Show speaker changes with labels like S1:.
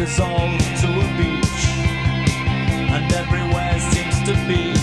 S1: dissolved to a beach, and everywhere seems to be